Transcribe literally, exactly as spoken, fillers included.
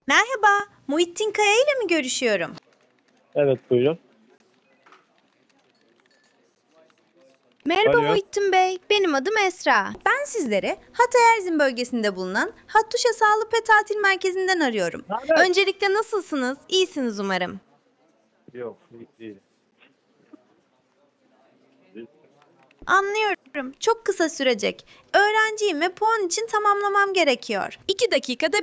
Merhaba, Muhittin Kaya ile mi görüşüyorum? Evet, buyurun. Merhaba Alo. Muhittin Bey, benim adım Esra. Ben sizleri Hatay Erzin bölgesinde bulunan Hattuşa Sağlık ve Tatil Merkezi'nden arıyorum. Naber? Öncelikle nasılsınız? İyisiniz umarım. Yok, iyi değil. Anlıyorum, çok kısa sürecek. Öğrenciyim ve puan için tamamlamam gerekiyor. İki dakikada